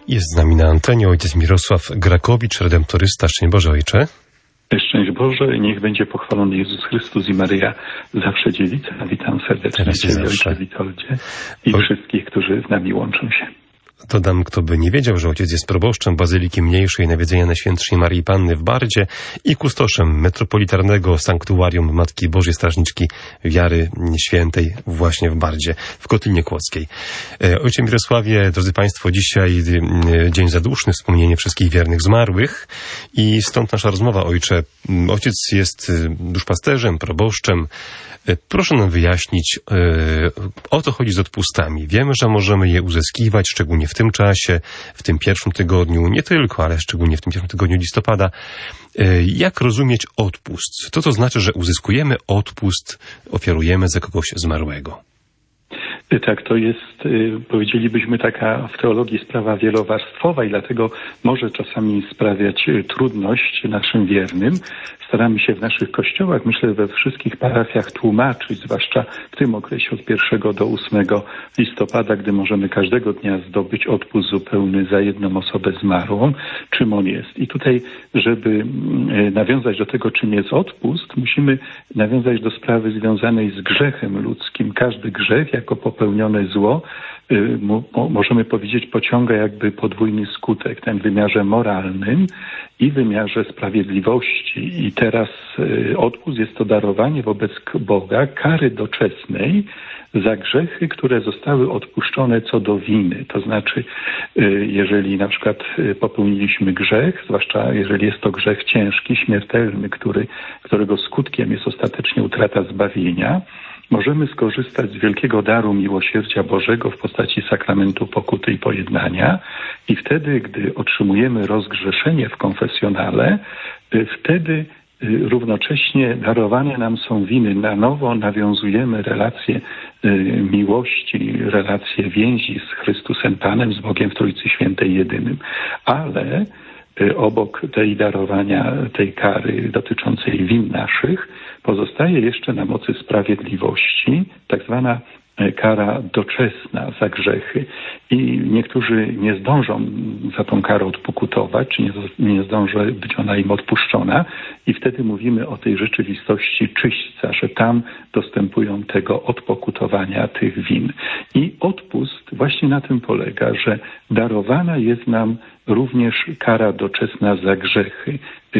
Jest z nami na antenie ojciec Mirosław Grakowicz, redemptorysta. Szczęść Boże, ojcze. Szczęść Boże, niech będzie pochwalony Jezus Chrystus i Maryja, zawsze dziewica. Witam serdecznie Ciebie, ojcze Witoldzie, i wszystkich, którzy z nami łączą się. Dodam, kto by nie wiedział, że ojciec jest proboszczem Bazyliki Mniejszej Nawiedzenia Najświętszej Maryi Panny w Bardzie i kustoszem metropolitarnego sanktuarium Matki Bożej Strażniczki Wiary Świętej właśnie w Bardzie, w Kotlinie Kłodzkiej. Ojcze Mirosławie, drodzy Państwo, dzisiaj dzień zaduszny, wspomnienie wszystkich wiernych zmarłych i stąd nasza rozmowa, ojcze. Ojciec jest duszpasterzem, proboszczem. Proszę nam wyjaśnić, o co chodzi z odpustami. Wiemy, że możemy je uzyskiwać, szczególnie w tym czasie, w tym pierwszym tygodniu, nie tylko, ale szczególnie w tym pierwszym tygodniu listopada. Jak rozumieć odpust? Co to znaczy, że uzyskujemy odpust, ofiarujemy za kogoś zmarłego? Tak, to jest, powiedzielibyśmy, taka w teologii sprawa wielowarstwowa i dlatego może czasami sprawiać trudność naszym wiernym. Staramy się w naszych kościołach, myślę, we wszystkich parafiach tłumaczyć, zwłaszcza w tym okresie od 1 do 8 listopada, gdy możemy każdego dnia zdobyć odpust zupełny za jedną osobę zmarłą, czym on jest. I tutaj, żeby nawiązać do tego, czym jest odpust, musimy nawiązać do sprawy związanej z grzechem ludzkim. Każdy grzech jako popełnione zło, możemy powiedzieć, pociąga jakby podwójny skutek, ten w wymiarze moralnym i w wymiarze sprawiedliwości. I teraz odpust jest to darowanie wobec Boga kary doczesnej za grzechy, które zostały odpuszczone co do winy. To znaczy, jeżeli na przykład popełniliśmy grzech, zwłaszcza jeżeli jest to grzech ciężki, śmiertelny, którego skutkiem jest ostatecznie utrata zbawienia, możemy skorzystać z wielkiego daru miłosierdzia Bożego w postaci sakramentu pokuty i pojednania i wtedy, gdy otrzymujemy rozgrzeszenie w konfesjonale, wtedy równocześnie darowane nam są winy. Na nowo nawiązujemy relacje miłości, relacje więzi z Chrystusem Panem, z Bogiem w Trójcy Świętej jedynym. Ale obok tej darowania, tej kary dotyczącej win naszych, pozostaje jeszcze na mocy sprawiedliwości tak zwana kara doczesna za grzechy. I niektórzy nie zdążą za tą karę odpokutować, czy nie zdąży być ona im odpuszczona. I wtedy mówimy o tej rzeczywistości czyśćca, że tam dostępują tego odpokutowania tych win. I odpust właśnie na tym polega, że darowana jest nam również kara doczesna za grzechy,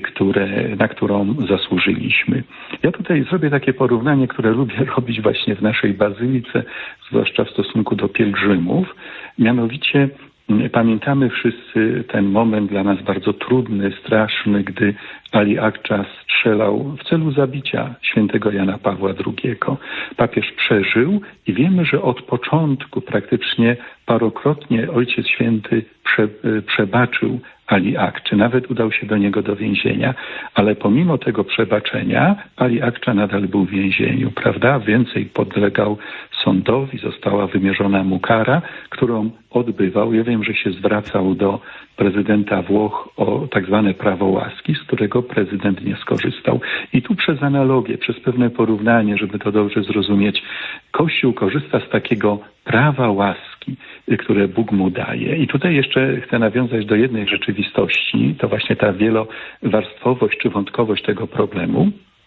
na którą zasłużyliśmy. Ja tutaj zrobię takie porównanie, które lubię robić właśnie w naszej bazylice, zwłaszcza w stosunku do pielgrzymów. Mianowicie pamiętamy wszyscy ten moment dla nas bardzo trudny, straszny, gdy Ali Akcza strzelał w celu zabicia świętego Jana Pawła II. Papież przeżył i wiemy, że od początku praktycznie parokrotnie Ojciec Święty przebaczył Ali Akczy. Nawet udał się do niego do więzienia, ale pomimo tego przebaczenia Ali Akcza nadal był w więzieniu, prawda? Więcej podlegał sądowi, została wymierzona mu kara, którą odbywał. Ja wiem, że się zwracał do prezydenta Włoch o tak zwane prawo łaski, z którego prezydent nie skorzystał. I tu przez analogię, przez pewne porównanie, żeby to dobrze zrozumieć, Kościół korzysta z takiego prawa łaski, które Bóg mu daje. I tutaj jeszcze chcę nawiązać do jednej rzeczywistości, to właśnie ta wielowarstwowość czy wątkowość tego problemu.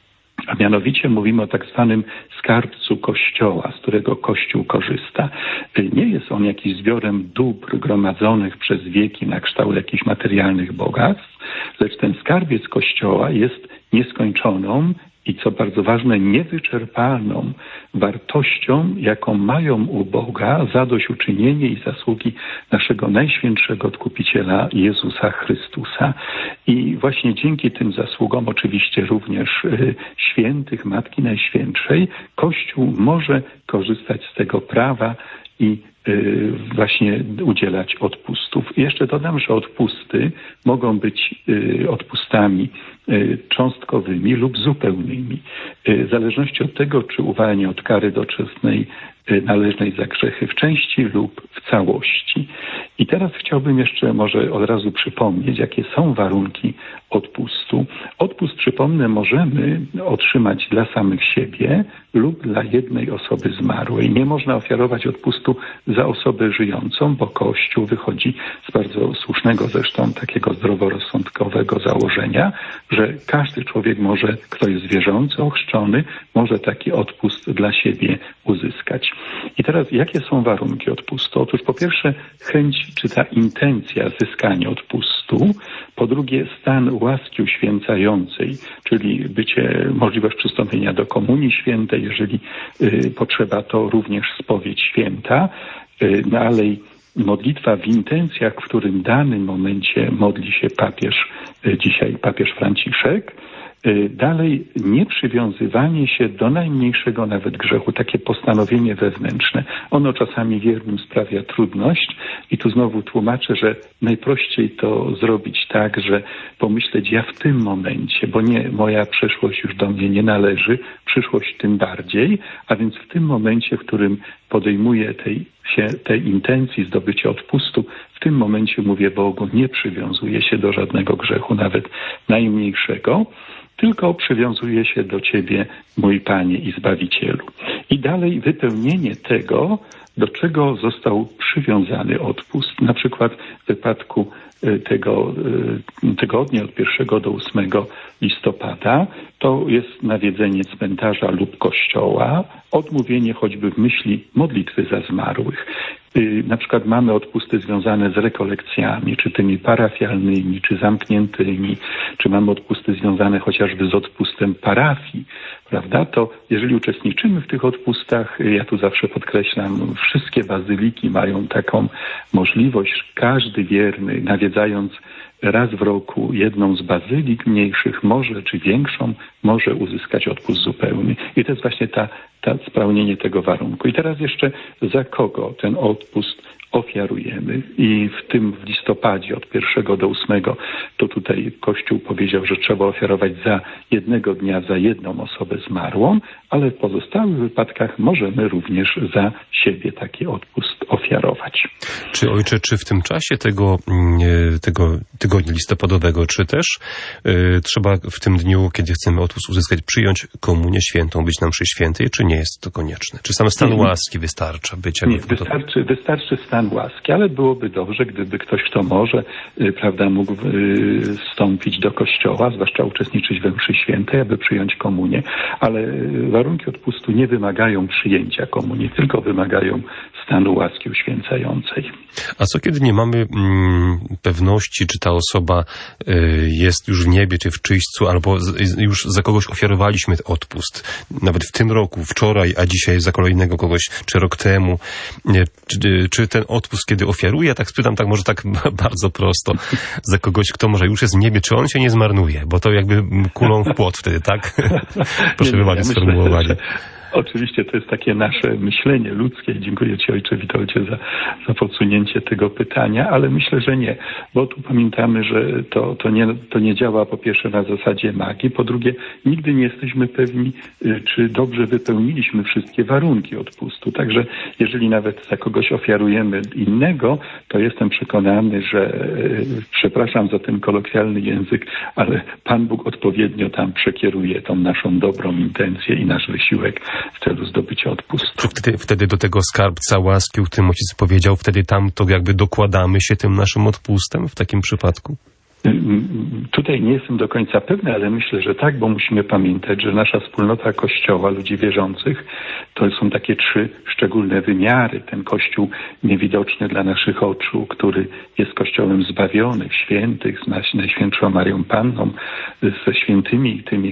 A mianowicie mówimy o tak zwanym skarbcu Kościoła, z którego Kościół korzysta. Nie jest on jakiś zbiorem dóbr gromadzonych przez wieki na kształt jakichś materialnych bogactw, lecz ten skarbiec Kościoła jest nieskończoną i co bardzo ważne, niewyczerpalną wartością, jaką mają u Boga zadośćuczynienie i zasługi naszego Najświętszego Odkupiciela Jezusa Chrystusa. I właśnie dzięki tym zasługom, oczywiście również świętych, Matki Najświętszej, Kościół może korzystać z tego prawa i właśnie udzielać odpustów. I jeszcze dodam, że odpusty mogą być odpustami cząstkowymi lub zupełnymi, w zależności od tego, czy uwalnia od kary doczesnej należnej za grzechy w części lub w całości. I teraz chciałbym jeszcze może od razu przypomnieć, jakie są warunki odpustu. Odpust, przypomnę, możemy otrzymać dla samych siebie lub dla jednej osoby zmarłej. Nie można ofiarować odpustu za osobę żyjącą, bo Kościół wychodzi z bardzo słusznego zresztą takiego zdroworozsądkowego założenia, że każdy człowiek może, kto jest wierzący, ochrzczony, może taki odpust dla siebie uzyskać. I teraz jakie są warunki odpustu? Otóż po pierwsze chęć czy ta intencja zyskania odpustu, po drugie stan łaski uświęcającej, czyli możliwość przystąpienia do Komunii Świętej, jeżeli potrzeba, to również spowiedź święta, dalej modlitwa w intencjach, w którym w danym momencie modli się papież Franciszek. Dalej nieprzywiązywanie się do najmniejszego nawet grzechu, takie postanowienie wewnętrzne. Ono czasami wiernym sprawia trudność i tu znowu tłumaczę, że najprościej to zrobić tak, że pomyśleć ja w tym momencie, bo nie, moja przeszłość już do mnie nie należy, przyszłość tym bardziej, a więc w tym momencie, w którym podejmuję tej intencji zdobycia odpustu, w tym momencie mówię Bogu, nie przywiązuję się do żadnego grzechu, nawet najmniejszego, tylko przywiązuje się do Ciebie, mój Panie i Zbawicielu. I dalej wypełnienie tego, do czego został przywiązany odpust. Na przykład w wypadku tego tygodnia od 1 do 8 listopada to jest nawiedzenie cmentarza lub kościoła, odmówienie choćby w myśli modlitwy za zmarłych. Na przykład mamy odpusty związane z rekolekcjami, czy tymi parafialnymi, czy zamkniętymi, czy mamy odpusty związane chociażby z odpustem parafii, prawda? To jeżeli uczestniczymy w tych odpustach, ja tu zawsze podkreślam, wszystkie bazyliki mają taką możliwość, każdy wierny, nawiedzając raz w roku jedną z bazylik mniejszych czy większą, może uzyskać odpust zupełny. I to jest właśnie spełnienie tego warunku. I teraz jeszcze za kogo ten odpust ofiarujemy. I w listopadzie od 1 do 8 to tutaj Kościół powiedział, że trzeba ofiarować za jednego dnia za jedną osobę zmarłą, ale w pozostałych wypadkach możemy również za siebie taki odpust ofiarować. Czy ojcze, czy w tym czasie tego tygodnia listopadowego, czy też trzeba w tym dniu, kiedy chcemy odpust uzyskać, przyjąć komunię świętą, być na mszy świętej, czy nie jest to konieczne? Czy sam stan łaski wystarcza? Wystarczy stan łaski, ale byłoby dobrze, gdyby ktoś, kto może, mógł wstąpić do kościoła, zwłaszcza uczestniczyć we mszy świętej, aby przyjąć komunię, ale warunki odpustu nie wymagają przyjęcia komunii, tylko wymagają stanu łaski uświęcającej. A co kiedy nie mamy pewności, czy ta osoba jest już w niebie, czy w czyśćcu, albo już za kogoś ofiarowaliśmy odpust, nawet w tym roku, wczoraj, a dzisiaj za kolejnego kogoś, czy rok temu. Czy ten odpust, kiedy ofiaruje, tak spytam, może tak bardzo prosto, za kogoś, kto może już jest w niebie, czy on się nie zmarnuje? Bo to jakby kulą w płot wtedy, tak? Proszę wybaczyć sformułowanie. Oczywiście to jest takie nasze myślenie ludzkie. Dziękuję Ci, Ojcze Witoldzie, za podsunięcie tego pytania, ale myślę, że nie, bo tu pamiętamy, że to nie działa po pierwsze na zasadzie magii, po drugie nigdy nie jesteśmy pewni, czy dobrze wypełniliśmy wszystkie warunki odpustu. Także jeżeli nawet za kogoś ofiarujemy innego, to jestem przekonany, że przepraszam za ten kolokwialny język, ale Pan Bóg odpowiednio tam przekieruje tą naszą dobrą intencję i nasz wysiłek w celu zdobycia odpustu. Wtedy do tego skarbca łaski, o którym ojciec powiedział, wtedy tam to jakby dokładamy się tym naszym odpustem w takim przypadku? Tutaj nie jestem do końca pewny, ale myślę, że tak, bo musimy pamiętać, że nasza wspólnota Kościoła, ludzi wierzących, to są takie 3 szczególne wymiary. Ten Kościół niewidoczny dla naszych oczu, który jest Kościołem zbawionych, świętych, z Najświętszą Marią Panną, ze świętymi tymi,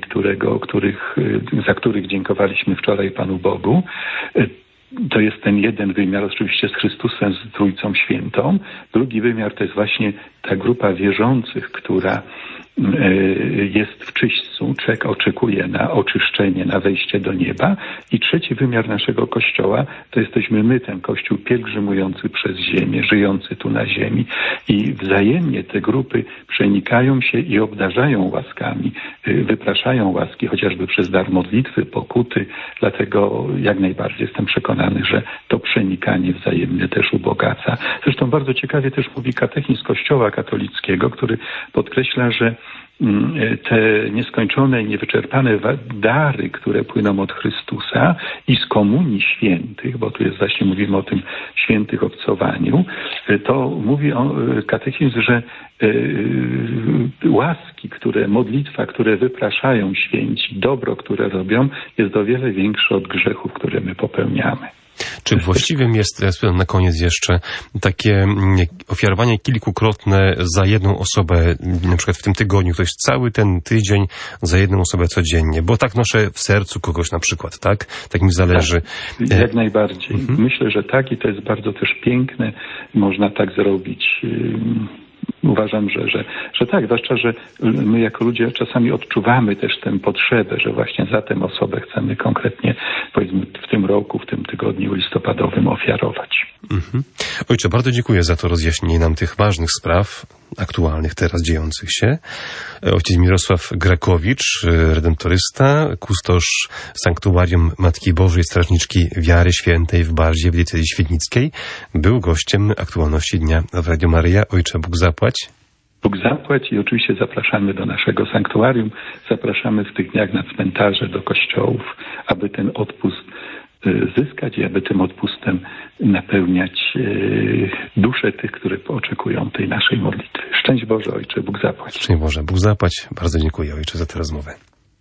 za których dziękowaliśmy wczoraj Panu Bogu. To jest ten jeden wymiar, oczywiście z Chrystusem, z Trójcą Świętą. Drugi wymiar to jest właśnie ta grupa wierzących, która jest w czyśćcu, oczekuje na oczyszczenie, na wejście do nieba. I trzeci wymiar naszego Kościoła to jesteśmy my, ten Kościół pielgrzymujący przez ziemię, żyjący tu na ziemi. I wzajemnie te grupy przenikają się i obdarzają łaskami, wypraszają łaski, chociażby przez dar modlitwy, pokuty. Dlatego jak najbardziej jestem przekonany, że to przenikanie wzajemne też ubogaca. Zresztą bardzo ciekawie też mówi katechizm Kościoła katolickiego, który podkreśla, że te nieskończone i niewyczerpane dary, które płyną od Chrystusa i z komunii świętych, bo tu jest właśnie, mówimy o tym świętych obcowaniu, to mówi katechizm, że łaski, modlitwa, które wypraszają święci, dobro, które robią, jest o wiele większe od grzechów, które my popełniamy. Czy właściwym jest, na koniec jeszcze, takie ofiarowanie kilkukrotne za jedną osobę, na przykład w tym tygodniu, ktoś cały ten tydzień za jedną osobę codziennie, bo tak noszę w sercu kogoś na przykład, tak? Tak mi zależy. Tak, jak najbardziej. Myślę, że tak i to jest bardzo też piękne. Można tak zrobić. Uważam, że tak, zwłaszcza, że my jako ludzie czasami odczuwamy też tę potrzebę, że właśnie za tę osobę chcemy konkretnie, powiedzmy, w tym roku, w tym tygodniu listopadowym ofiarować. Ojcze, bardzo dziękuję za to rozjaśnienie nam tych ważnych spraw, aktualnych teraz dziejących się. Ojciec Mirosław Grekowicz, redemptorysta, kustosz Sanktuarium Matki Bożej Strażniczki Wiary Świętej w Bardzie w diecezji świdnickiej, był gościem aktualności dnia w Radio Maryja. Ojcze, Bóg zapłać. Bóg zapłać i oczywiście zapraszamy do naszego sanktuarium, zapraszamy w tych dniach na cmentarze, do kościołów, aby ten odpust zyskać i aby tym odpustem napełniać dusze tych, którzy oczekują tej naszej modlitwy. Szczęść Boże, Ojcze, Bóg zapłać. Szczęść Boże, Bóg zapłać. Bardzo dziękuję, Ojcze, za tę rozmowę.